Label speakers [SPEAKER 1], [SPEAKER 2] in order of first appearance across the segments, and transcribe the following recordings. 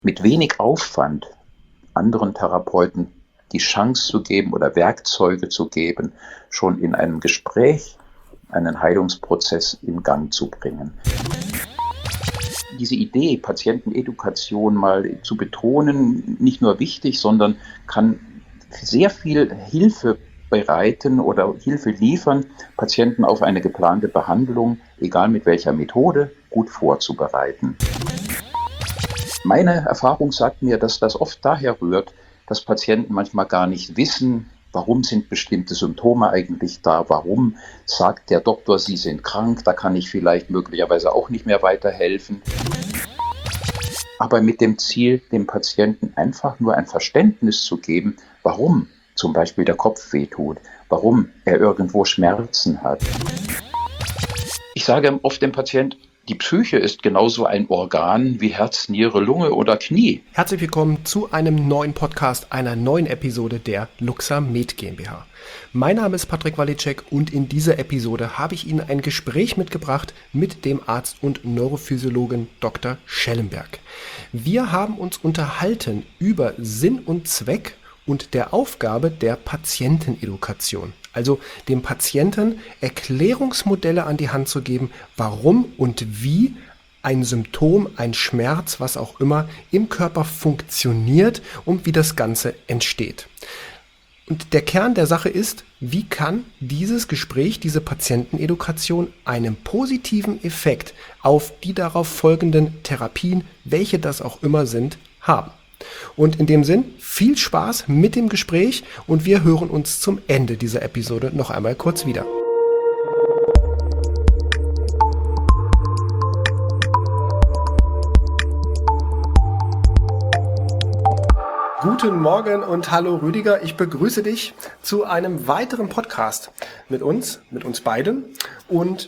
[SPEAKER 1] mit wenig Aufwand anderen Therapeuten die Chance zu geben oder Werkzeuge zu geben, schon in einem Gespräch einen Heilungsprozess in Gang zu bringen. Diese Idee, Patientenedukation mal zu betonen, nicht nur wichtig, sondern kann sehr viel Hilfe bereiten oder Hilfe liefern, Patienten auf eine geplante Behandlung, egal mit welcher Methode, gut vorzubereiten. Meine Erfahrung sagt mir, dass das oft daher rührt, dass Patienten manchmal gar nicht wissen, warum sind bestimmte Symptome eigentlich da, warum sagt der Doktor, Sie sind krank, da kann ich vielleicht möglicherweise auch nicht mehr weiterhelfen. Aber mit dem Ziel, dem Patienten einfach nur ein Verständnis zu geben, warum zum Beispiel der Kopf wehtut, warum er irgendwo Schmerzen hat. Ich sage oft dem Patienten, die Psyche ist genauso ein Organ wie Herz, Niere, Lunge oder Knie.
[SPEAKER 2] Herzlich willkommen zu einem neuen Podcast, einer neuen Episode der Luxamed GmbH. Mein Name ist Patrick Walicek und in dieser Episode habe ich Ihnen ein Gespräch mitgebracht mit dem Arzt und Neurophysiologen Dr. Schellenberg. Wir haben uns unterhalten über Sinn und Zweck und der Aufgabe der Patientenedukation. Also dem Patienten Erklärungsmodelle an die Hand zu geben, warum und wie ein Symptom, ein Schmerz, was auch immer, im Körper funktioniert und wie das Ganze entsteht. Und der Kern der Sache ist, wie kann dieses Gespräch, diese Patientenedukation einen positiven Effekt auf die darauf folgenden Therapien, welche das auch immer sind, haben. Und in dem Sinn, viel Spaß mit dem Gespräch und wir hören uns zum Ende dieser Episode noch einmal kurz wieder. Guten Morgen und hallo Rüdiger, ich begrüße dich zu einem weiteren Podcast mit uns beiden. Und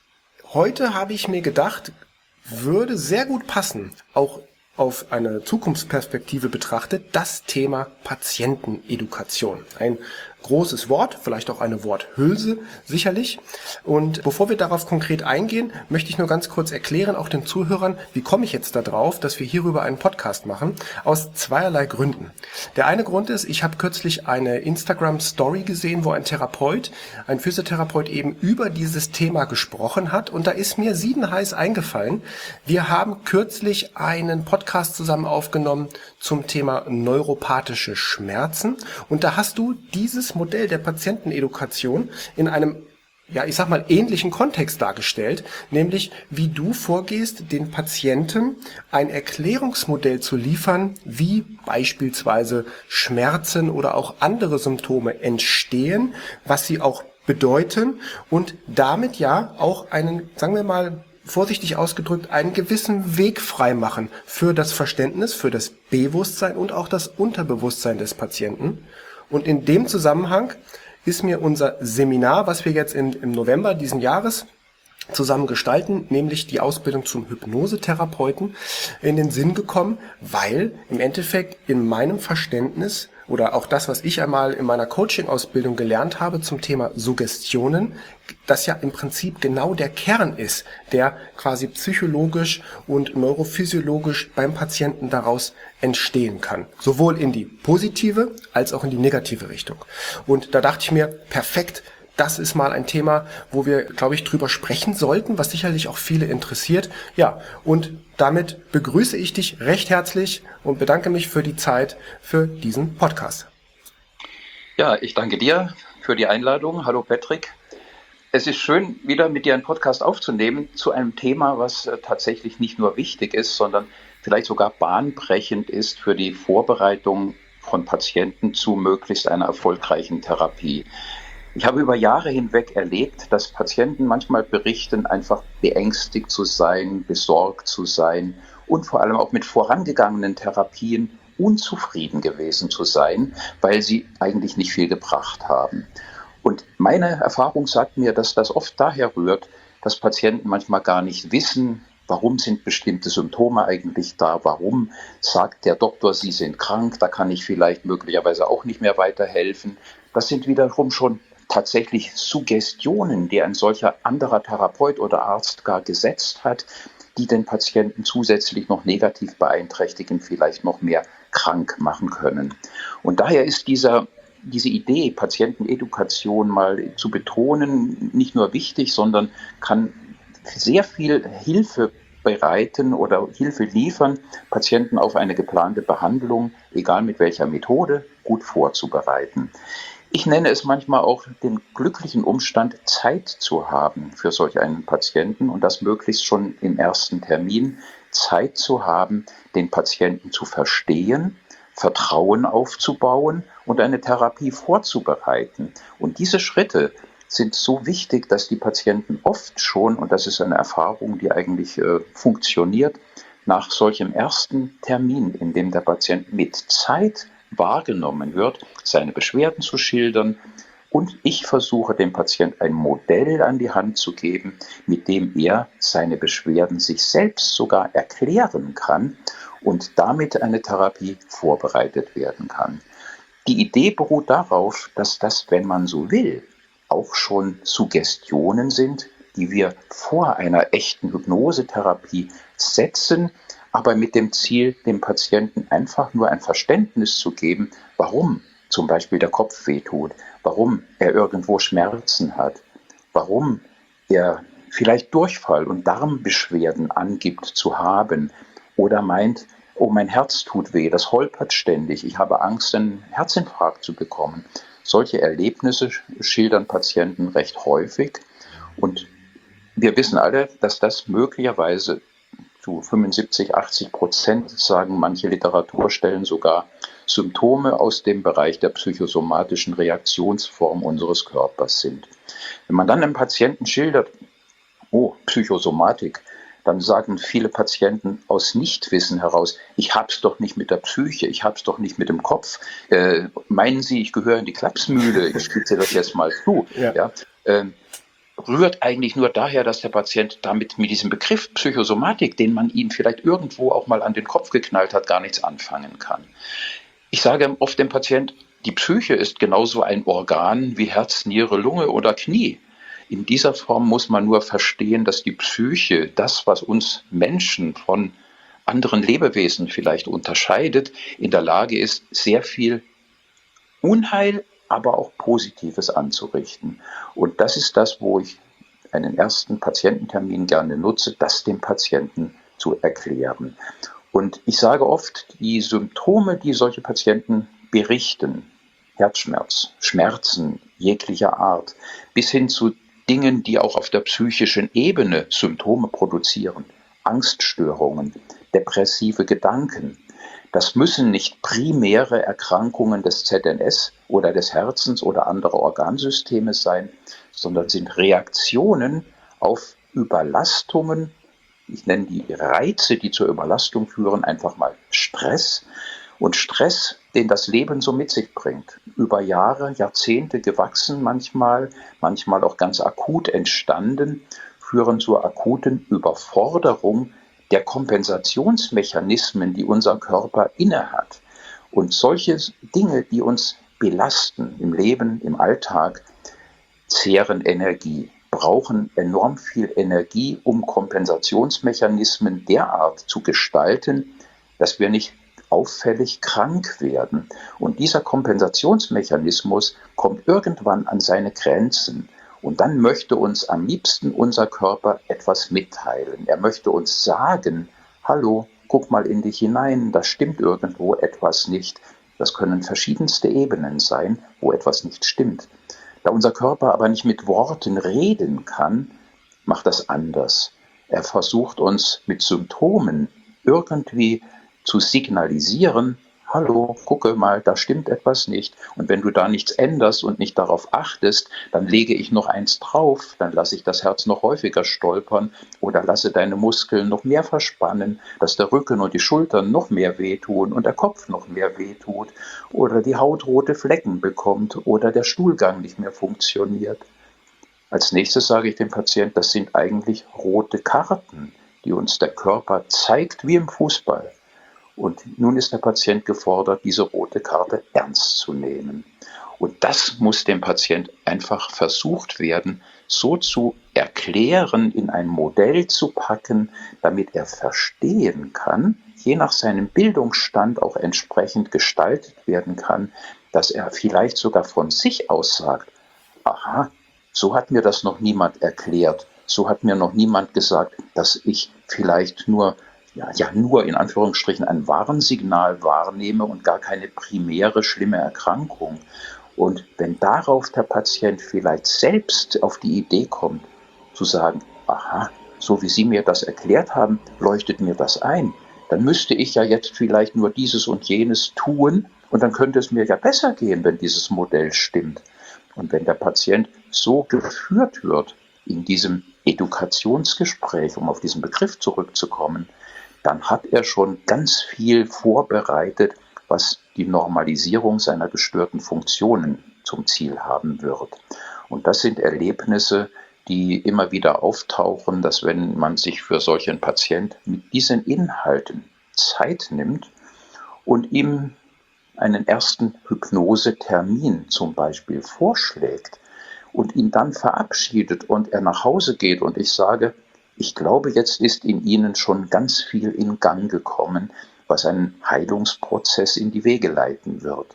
[SPEAKER 2] heute habe ich mir gedacht, würde sehr gut passen, auch auf eine Zukunftsperspektive betrachtet, das Thema Patientenedukation. Ein großes Wort, vielleicht auch eine Worthülse, sicherlich. Und bevor wir darauf konkret eingehen, möchte ich nur ganz kurz erklären, auch den Zuhörern, wie komme ich jetzt da drauf, dass wir hierüber einen Podcast machen, aus zweierlei Gründen. Der eine Grund ist, ich habe kürzlich eine Instagram-Story gesehen, wo ein Physiotherapeut eben über dieses Thema gesprochen hat und da ist mir siedenheiß eingefallen, wir haben kürzlich einen Podcast zusammen aufgenommen zum Thema neuropathische Schmerzen und da hast du dieses Modell der Patientenedukation in einem, ähnlichen Kontext dargestellt, nämlich wie du vorgehst, den Patienten ein Erklärungsmodell zu liefern, wie beispielsweise Schmerzen oder auch andere Symptome entstehen, was sie auch bedeuten und damit ja auch einen, sagen wir mal, vorsichtig ausgedrückt, einen gewissen Weg freimachen für das Verständnis, für das Bewusstsein und auch das Unterbewusstsein des Patienten. Und in dem Zusammenhang ist mir unser Seminar, was wir jetzt im November diesen Jahres zusammen gestalten, nämlich die Ausbildung zum Hypnosetherapeuten, in den Sinn gekommen, weil im Endeffekt in meinem Verständnis oder auch das, was ich einmal in meiner Coaching-Ausbildung gelernt habe zum Thema Suggestionen, das ja im Prinzip genau der Kern ist, der quasi psychologisch und neurophysiologisch beim Patienten daraus entstehen kann. Sowohl in die positive als auch in die negative Richtung. Und da dachte ich mir, perfekt, das ist mal ein Thema, wo wir, glaube ich, drüber sprechen sollten, was sicherlich auch viele interessiert. Ja, und damit begrüße ich dich recht herzlich und bedanke mich für die Zeit für diesen Podcast.
[SPEAKER 1] Ja, ich danke dir für die Einladung. Hallo Patrick. Es ist schön, wieder mit dir einen Podcast aufzunehmen zu einem Thema, was tatsächlich nicht nur wichtig ist, sondern vielleicht sogar bahnbrechend ist für die Vorbereitung von Patienten zu möglichst einer erfolgreichen Therapie. Ich habe über Jahre hinweg erlebt, dass Patienten manchmal berichten, einfach beängstigt zu sein, besorgt zu sein und vor allem auch mit vorangegangenen Therapien unzufrieden gewesen zu sein, weil sie eigentlich nicht viel gebracht haben. Und meine Erfahrung sagt mir, dass das oft daher rührt, dass Patienten manchmal gar nicht wissen, warum sind bestimmte Symptome eigentlich da, warum sagt der Doktor, Sie sind krank, da kann ich vielleicht möglicherweise auch nicht mehr weiterhelfen. Das sind wiederum schon tatsächlich Suggestionen, die ein solcher anderer Therapeut oder Arzt gar gesetzt hat, die den Patienten zusätzlich noch negativ beeinträchtigen, vielleicht noch mehr krank machen können. Und daher ist diese Idee, Patientenedukation mal zu betonen, nicht nur wichtig, sondern kann sehr viel Hilfe bereiten oder Hilfe liefern, Patienten auf eine geplante Behandlung, egal mit welcher Methode, gut vorzubereiten. Ich nenne es manchmal auch den glücklichen Umstand, Zeit zu haben für solch einen Patienten und das möglichst schon im ersten Termin, Zeit zu haben, den Patienten zu verstehen, Vertrauen aufzubauen und eine Therapie vorzubereiten. Und diese Schritte sind so wichtig, dass die Patienten oft schon, und das ist eine Erfahrung, die eigentlich funktioniert, nach solchem ersten Termin, in dem der Patient mit Zeit wahrgenommen wird, seine Beschwerden zu schildern. Und ich versuche dem Patienten ein Modell an die Hand zu geben, mit dem er seine Beschwerden sich selbst sogar erklären kann und damit eine Therapie vorbereitet werden kann. Die Idee beruht darauf, dass das, wenn man so will, auch schon Suggestionen sind, die wir vor einer echten Hypnosetherapie setzen, aber mit dem Ziel, dem Patienten einfach nur ein Verständnis zu geben, warum zum Beispiel der Kopf wehtut, warum er irgendwo Schmerzen hat, warum er vielleicht Durchfall und Darmbeschwerden angibt zu haben oder meint, oh, mein Herz tut weh, das holpert ständig, ich habe Angst, einen Herzinfarkt zu bekommen. Solche Erlebnisse schildern Patienten recht häufig und wir wissen alle, dass das möglicherweise zu 75-80%, sagen manche Literaturstellen, sogar Symptome aus dem Bereich der psychosomatischen Reaktionsform unseres Körpers sind. Wenn man dann einem Patienten schildert, oh, Psychosomatik, dann sagen viele Patienten aus Nichtwissen heraus, ich hab's doch nicht mit der Psyche, ich hab's doch nicht mit dem Kopf. Meinen Sie, ich gehöre in die Klapsmühle? Ich spitze das jetzt mal zu. Ja. Rührt eigentlich nur daher, dass der Patient damit mit diesem Begriff Psychosomatik, den man ihm vielleicht irgendwo auch mal an den Kopf geknallt hat, gar nichts anfangen kann. Ich sage oft dem Patient, die Psyche ist genauso ein Organ wie Herz, Niere, Lunge oder Knie. In dieser Form muss man nur verstehen, dass die Psyche, das, was uns Menschen von anderen Lebewesen vielleicht unterscheidet, in der Lage ist, sehr viel Unheil, aber auch Positives anzurichten. Und das ist das, wo ich einen ersten Patiententermin gerne nutze, das dem Patienten zu erklären. Und ich sage oft, die Symptome, die solche Patienten berichten, Herzschmerz, Schmerzen jeglicher Art, bis hin zu Dingen, die auch auf der psychischen Ebene Symptome produzieren, Angststörungen, depressive Gedanken. Das müssen nicht primäre Erkrankungen des ZNS oder des Herzens oder anderer Organsysteme sein, sondern sind Reaktionen auf Überlastungen. Ich nenne die Reize, die zur Überlastung führen, einfach mal Stress. Und Stress, den das Leben so mit sich bringt, über Jahre, Jahrzehnte gewachsen manchmal auch ganz akut entstanden, führen zur akuten Überforderung der Kompensationsmechanismen, die unser Körper innehat. Und solche Dinge, die uns belasten im Leben, im Alltag, zehren Energie, brauchen enorm viel Energie, um Kompensationsmechanismen derart zu gestalten, dass wir nicht auffällig krank werden. Und dieser Kompensationsmechanismus kommt irgendwann an seine Grenzen. Und dann möchte uns am liebsten unser Körper etwas mitteilen. Er möchte uns sagen, hallo, guck mal in dich hinein, da stimmt irgendwo etwas nicht. Das können verschiedenste Ebenen sein, wo etwas nicht stimmt. Da unser Körper aber nicht mit Worten reden kann, macht das anders. Er versucht uns mit Symptomen irgendwie zu signalisieren, hallo, gucke mal, da stimmt etwas nicht. Und wenn du da nichts änderst und nicht darauf achtest, dann lege ich noch eins drauf, dann lasse ich das Herz noch häufiger stolpern oder lasse deine Muskeln noch mehr verspannen, dass der Rücken und die Schultern noch mehr wehtun und der Kopf noch mehr wehtut oder die Haut rote Flecken bekommt oder der Stuhlgang nicht mehr funktioniert. Als nächstes sage ich dem Patienten, das sind eigentlich rote Karten, die uns der Körper zeigt wie im Fußball. Und nun ist der Patient gefordert, diese rote Karte ernst zu nehmen. Und das muss dem Patient einfach versucht werden, so zu Erklären in ein Modell zu packen, damit er verstehen kann, je nach seinem Bildungsstand auch entsprechend gestaltet werden kann, dass er vielleicht sogar von sich aus sagt, aha, so hat mir das noch niemand erklärt, so hat mir noch niemand gesagt, dass ich vielleicht nur in Anführungsstrichen ein Warnsignal wahrnehme und gar keine primäre schlimme Erkrankung. Und wenn darauf der Patient vielleicht selbst auf die Idee kommt, zu sagen, aha, so wie Sie mir das erklärt haben, leuchtet mir das ein, dann müsste ich ja jetzt vielleicht nur dieses und jenes tun und dann könnte es mir ja besser gehen, wenn dieses Modell stimmt. Und wenn der Patient so geführt wird in diesem Edukationsgespräch, um auf diesen Begriff zurückzukommen, dann hat er schon ganz viel vorbereitet, was die Normalisierung seiner gestörten Funktionen zum Ziel haben wird. Und das sind Erlebnisse, die immer wieder auftauchen, dass wenn man sich für solch einen Patient mit diesen Inhalten Zeit nimmt und ihm einen ersten Hypnosetermin zum Beispiel vorschlägt und ihn dann verabschiedet und er nach Hause geht und ich sage, ich glaube, jetzt ist in Ihnen schon ganz viel in Gang gekommen, was einen Heilungsprozess in die Wege leiten wird.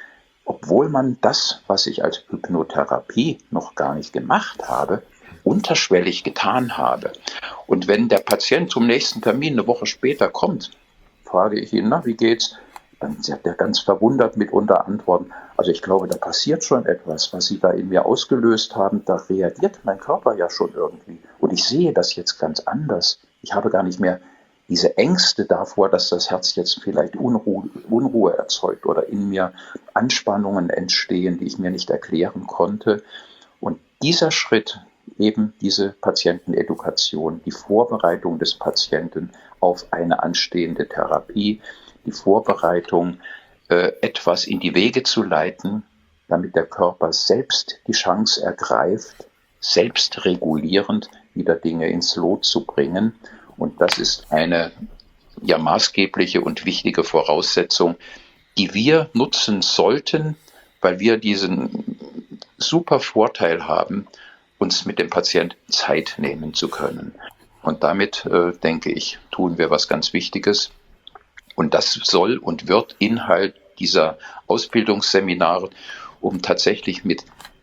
[SPEAKER 1] Obwohl man das, was ich als Hypnotherapie noch gar nicht gemacht habe, unterschwellig getan habe. Und wenn der Patient zum nächsten Termin eine Woche später kommt, frage ich ihn, na, wie geht's? Dann wird er ganz verwundert mitunter antworten, also ich glaube, da passiert schon etwas, was Sie da in mir ausgelöst haben, da reagiert mein Körper ja schon irgendwie. Und ich sehe das jetzt ganz anders. Ich habe gar nicht mehr diese Ängste davor, dass das Herz jetzt vielleicht Unruhe erzeugt oder in mir Anspannungen entstehen, die ich mir nicht erklären konnte. Und dieser Schritt, eben diese Patientenedukation, die Vorbereitung des Patienten auf eine anstehende Therapie, die Vorbereitung, etwas in die Wege zu leiten, damit der Körper selbst die Chance ergreift, selbstregulierend wieder Dinge ins Lot zu bringen. Und das ist eine maßgebliche und wichtige Voraussetzung, die wir nutzen sollten, weil wir diesen super Vorteil haben, uns mit dem Patient Zeit nehmen zu können. Und damit, denke ich, tun wir was ganz Wichtiges. Und das soll und wird Inhalt dieser Ausbildungsseminare, um tatsächlich mit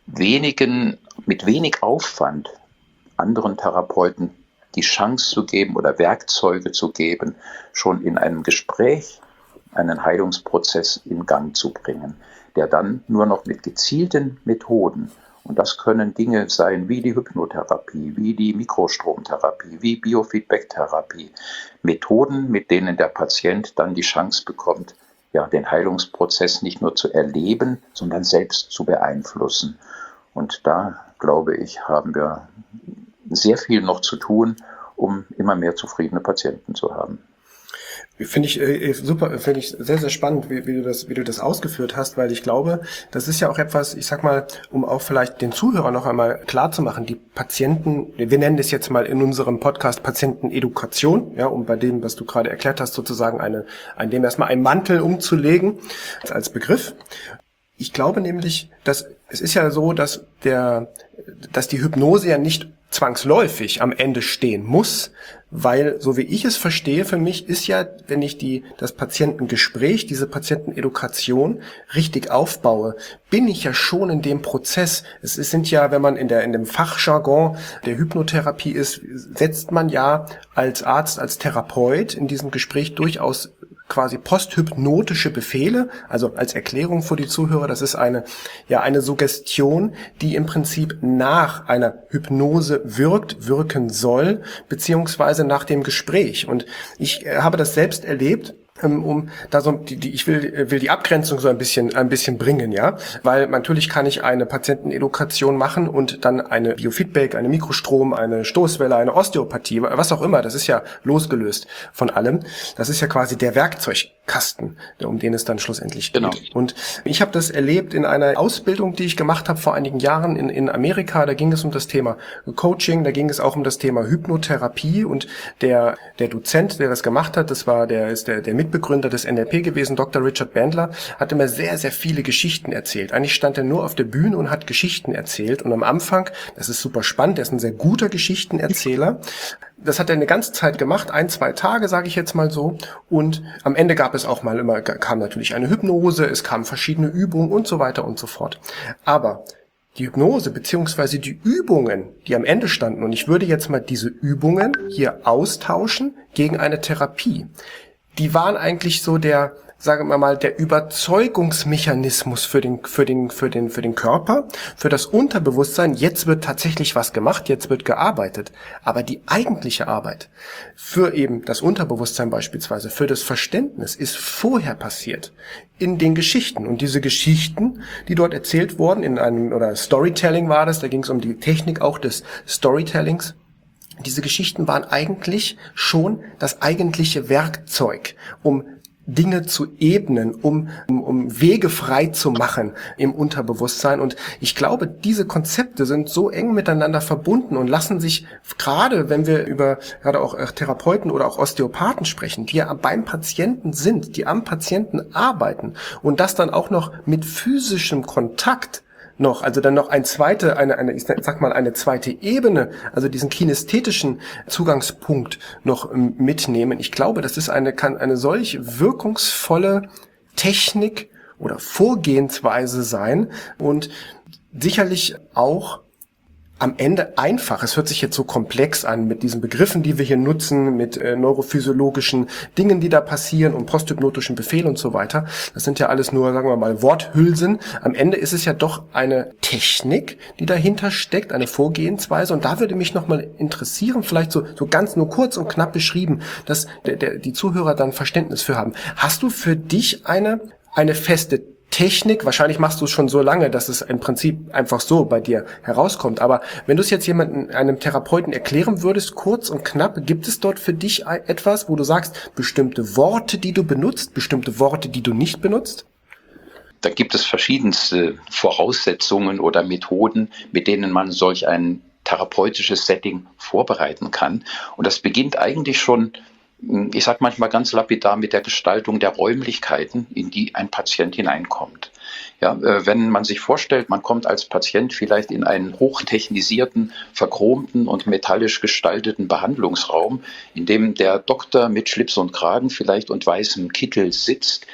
[SPEAKER 1] wenig Aufwand anderen Therapeuten die Chance zu geben oder Werkzeuge zu geben, schon in einem Gespräch einen Heilungsprozess in Gang zu bringen, der dann nur noch mit gezielten Methoden, und das können Dinge sein wie die Hypnotherapie, wie die Mikrostromtherapie, wie Biofeedbacktherapie, Methoden, mit denen der Patient dann die Chance bekommt, den Heilungsprozess nicht nur zu erleben, sondern selbst zu beeinflussen. Und da, glaube ich, haben wir sehr viel noch zu tun, um immer mehr zufriedene Patienten zu haben.
[SPEAKER 2] Finde ich super, finde ich sehr, sehr spannend, wie du das ausgeführt hast, weil ich glaube, das ist ja auch etwas, ich sag mal, um auch vielleicht den Zuhörern noch einmal klar zu machen, die Patienten, wir nennen das jetzt mal in unserem Podcast Patientenedukation, ja, um bei dem, was du gerade erklärt hast, sozusagen dem erstmal einen Mantel umzulegen, als Begriff. Ich glaube nämlich, dass es ist ja so, dass die Hypnose ja nicht zwangsläufig am Ende stehen muss, weil, so wie ich es verstehe, für mich ist ja, wenn ich das Patientengespräch, diese Patientenedukation richtig aufbaue, bin ich ja schon in dem Prozess. Sind ja, wenn man in dem Fachjargon der Hypnotherapie ist, setzt man ja als Arzt, als Therapeut in diesem Gespräch durchaus quasi posthypnotische Befehle, also als Erklärung für die Zuhörer, das ist eine Suggestion, die im Prinzip nach einer Hypnose wirken soll, beziehungsweise nach dem Gespräch. Und ich habe das selbst erlebt, um da so ich will die Abgrenzung so ein bisschen bringen, ja, weil natürlich kann ich eine Patientenedukation machen und dann eine Biofeedback, eine Mikrostrom, eine Stoßwelle, eine Osteopathie, was auch immer, das ist ja losgelöst von allem. Das ist ja quasi der Werkzeugkasten, um den es dann schlussendlich geht. Genau. Und ich habe das erlebt in einer Ausbildung, die ich gemacht habe vor einigen Jahren in Amerika. Da ging es um das Thema Coaching, da ging es auch um das Thema Hypnotherapie und der Dozent, der das gemacht hat, das war der Mitbegründer des NLP gewesen, Dr. Richard Bandler, hat immer sehr, sehr viele Geschichten erzählt. Eigentlich stand er nur auf der Bühne und hat Geschichten erzählt. Und am Anfang, das ist super spannend, er ist ein sehr guter Geschichtenerzähler. Das hat er eine ganze Zeit gemacht, 1-2 Tage, sage ich jetzt mal so. Und am Ende kam natürlich eine Hypnose, es kamen verschiedene Übungen und so weiter und so fort. Aber die Hypnose beziehungsweise die Übungen, die am Ende standen, und ich würde jetzt mal diese Übungen hier austauschen gegen eine Therapie, die waren eigentlich so sagen wir mal, der Überzeugungsmechanismus für den Körper, für das Unterbewusstsein. Jetzt wird tatsächlich was gemacht, jetzt wird gearbeitet. Aber die eigentliche Arbeit für eben das Unterbewusstsein beispielsweise, für das Verständnis ist vorher passiert. In den Geschichten. Und diese Geschichten, die dort erzählt wurden, oder Storytelling war das, da ging es um die Technik auch des Storytellings. Diese Geschichten waren eigentlich schon das eigentliche Werkzeug, um Dinge zu ebnen, um Wege frei zu machen im Unterbewusstsein. Und ich glaube, diese Konzepte sind so eng miteinander verbunden und lassen sich, gerade wenn wir über gerade auch Therapeuten oder auch Osteopathen sprechen, die ja beim Patienten sind, die am Patienten arbeiten und das dann auch noch mit physischem Kontakt also dann noch eine zweite Ebene, also diesen kinästhetischen Zugangspunkt noch mitnehmen. Ich glaube, das ist kann eine solch wirkungsvolle Technik oder Vorgehensweise sein und sicherlich auch am Ende einfach. Es hört sich jetzt so komplex an mit diesen Begriffen, die wir hier nutzen, mit neurophysiologischen Dingen, die da passieren und posthypnotischen Befehlen und so weiter. Das sind ja alles nur, sagen wir mal, Worthülsen. Am Ende ist es ja doch eine Technik, die dahinter steckt, eine Vorgehensweise. Und da würde mich nochmal interessieren, vielleicht so ganz nur kurz und knapp beschrieben, dass die Zuhörer dann Verständnis für haben. Hast du für dich eine feste Technik, wahrscheinlich machst du es schon so lange, dass es im Prinzip einfach so bei dir herauskommt. Aber wenn du es jetzt einem Therapeuten erklären würdest, kurz und knapp, gibt es dort für dich etwas, wo du sagst, bestimmte Worte, die du benutzt, bestimmte Worte, die du nicht benutzt?
[SPEAKER 1] Da gibt es verschiedenste Voraussetzungen oder Methoden, mit denen man solch ein therapeutisches Setting vorbereiten kann. Und das beginnt eigentlich schon, ich sage manchmal ganz lapidar, mit der Gestaltung der Räumlichkeiten, in die ein Patient hineinkommt. Ja, wenn man sich vorstellt, man kommt als Patient vielleicht in einen hochtechnisierten, verchromten und metallisch gestalteten Behandlungsraum, in dem der Doktor mit Schlips und Kragen vielleicht und weißem Kittel sitzt.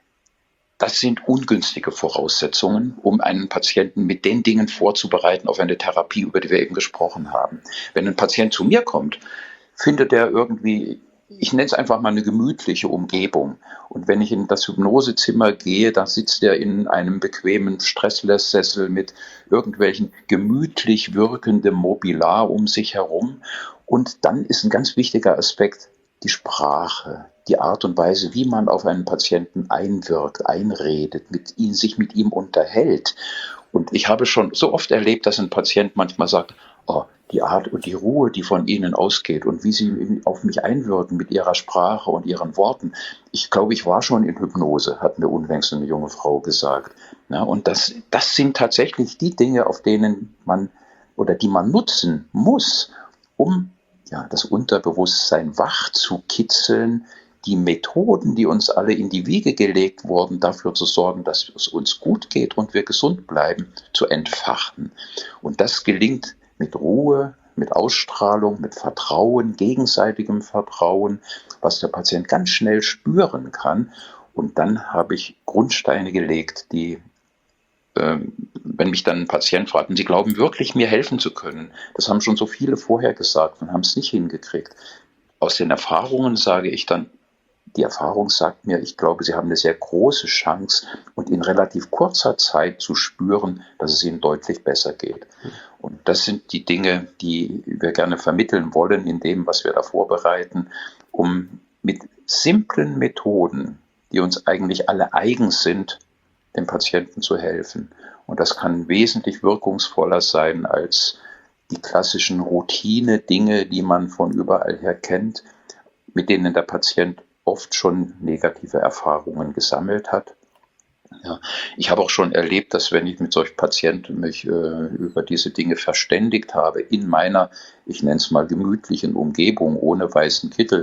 [SPEAKER 1] Das sind ungünstige Voraussetzungen, um einen Patienten mit den Dingen vorzubereiten auf eine Therapie, über die wir eben gesprochen haben. Wenn ein Patient zu mir kommt, findet er irgendwie, ich nenne es einfach mal, eine gemütliche Umgebung. Und wenn ich in das Hypnosezimmer gehe, da sitzt er in einem bequemen Stressless-Sessel mit irgendwelchen gemütlich wirkendem Mobiliar um sich herum. Und dann ist ein ganz wichtiger Aspekt die Sprache, die Art und Weise, wie man auf einen Patienten einwirkt, einredet, sich mit ihm unterhält. Und ich habe schon so oft erlebt, dass ein Patient manchmal sagt, oh, die Art und die Ruhe, die von Ihnen ausgeht und wie Sie auf mich einwirken mit Ihrer Sprache und Ihren Worten. Ich glaube, ich war schon in Hypnose, hat mir unlängst eine junge Frau gesagt. Ja, und das sind tatsächlich die Dinge, die man nutzen muss, um das Unterbewusstsein wach zu kitzeln, die Methoden, die uns alle in die Wiege gelegt wurden, dafür zu sorgen, dass es uns gut geht und wir gesund bleiben, zu entfachen. Und das gelingt mit Ruhe, mit Ausstrahlung, mit Vertrauen, gegenseitigem Vertrauen, was der Patient ganz schnell spüren kann. Und dann habe ich Grundsteine gelegt, die, wenn mich dann ein Patient fragt, und Sie glauben wirklich, mir helfen zu können, das haben schon so viele vorher gesagt und haben es nicht hingekriegt. Aus den Erfahrungen sage ich dann, die Erfahrung sagt mir, ich glaube, Sie haben eine sehr große Chance und in relativ kurzer Zeit zu spüren, dass es Ihnen deutlich besser geht. Und das sind die Dinge, die wir gerne vermitteln wollen in dem, was wir da vorbereiten, um mit simplen Methoden, die uns eigentlich alle eigen sind, dem Patienten zu helfen. Und das kann wesentlich wirkungsvoller sein als die klassischen Routine-Dinge, die man von überall her kennt, mit denen der Patient oft schon negative Erfahrungen gesammelt hat. Ja, ich habe auch schon erlebt, dass wenn ich mit solchen Patienten mich über diese Dinge verständigt habe, in meiner, ich nenne es mal, gemütlichen Umgebung ohne weißen Kittel,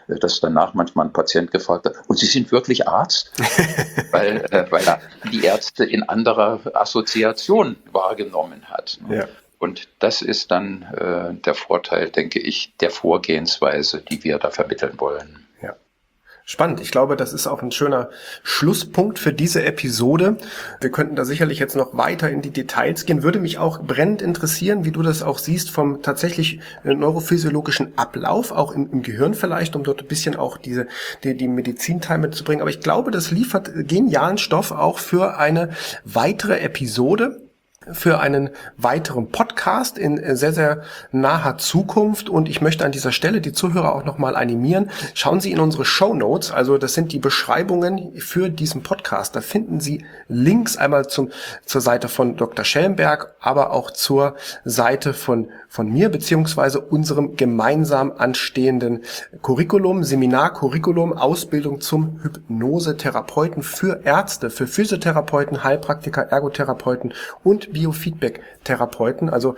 [SPEAKER 1] dass danach manchmal ein Patient gefragt hat, und Sie sind wirklich Arzt? weil er die Ärzte in anderer Assoziation wahrgenommen hat. Ne?
[SPEAKER 2] Ja.
[SPEAKER 1] Und das ist dann der Vorteil, denke ich, der Vorgehensweise, die wir da vermitteln wollen.
[SPEAKER 2] Ja. Spannend. Ich glaube, das ist auch ein schöner Schlusspunkt für diese Episode. Wir könnten da sicherlich jetzt noch weiter in die Details gehen. Würde mich auch brennend interessieren, wie du das auch siehst vom tatsächlich neurophysiologischen Ablauf, auch im Gehirn vielleicht, um dort ein bisschen auch die Medizinteil mitzubringen. Aber ich glaube, das liefert genialen Stoff auch für eine weitere Episode, für einen weiteren Podcast in sehr, sehr naher Zukunft. Und ich möchte an dieser Stelle die Zuhörer auch nochmal animieren. Schauen Sie in unsere Shownotes, also das sind die Beschreibungen für diesen Podcast. Da finden Sie Links einmal zur Seite von Dr. Schellenberg, aber auch zur Seite von mir, beziehungsweise unserem gemeinsam anstehenden Curriculum, Seminarcurriculum, Ausbildung zum Hypnosetherapeuten für Ärzte, für Physiotherapeuten, Heilpraktiker, Ergotherapeuten und Biofeedback-Therapeuten. Also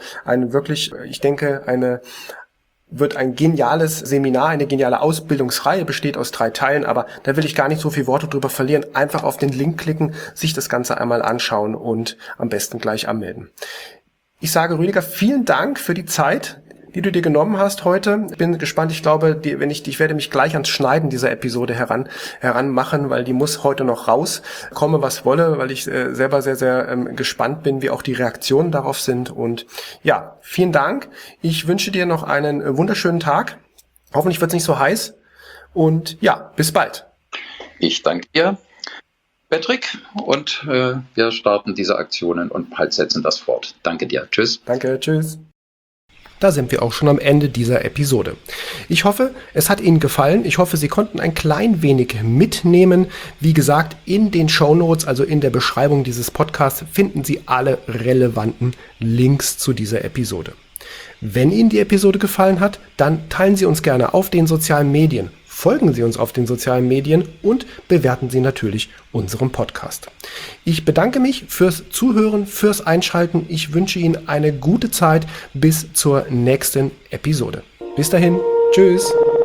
[SPEAKER 2] ich denke, wird ein geniales Seminar, eine geniale Ausbildungsreihe, besteht aus 3 Teilen, aber da will ich gar nicht so viel Worte drüber verlieren. Einfach auf den Link klicken, sich das Ganze einmal anschauen und am besten gleich anmelden. Ich sage, Rüdiger, vielen Dank für die Zeit, die du dir genommen hast heute. Ich bin gespannt. Ich glaube, ich werde mich gleich ans Schneiden dieser Episode heranmachen, weil die muss heute noch raus. Komme, was wolle, weil ich selber sehr, sehr gespannt bin, wie auch die Reaktionen darauf sind. Und ja, vielen Dank. Ich wünsche dir noch einen wunderschönen Tag. Hoffentlich wird es nicht so heiß. Und ja, bis bald.
[SPEAKER 1] Ich danke dir, Patrick, und wir starten diese Aktionen und setzen das fort. Danke dir. Tschüss.
[SPEAKER 2] Danke, tschüss. Da sind wir auch schon am Ende dieser Episode. Ich hoffe, es hat Ihnen gefallen. Ich hoffe, Sie konnten ein klein wenig mitnehmen. Wie gesagt, in den Shownotes, also in der Beschreibung dieses Podcasts, finden Sie alle relevanten Links zu dieser Episode. Wenn Ihnen die Episode gefallen hat, dann teilen Sie uns gerne auf den sozialen Medien. Folgen Sie uns auf den sozialen Medien und bewerten Sie natürlich unseren Podcast. Ich bedanke mich fürs Zuhören, fürs Einschalten. Ich wünsche Ihnen eine gute Zeit bis zur nächsten Episode. Bis dahin, tschüss.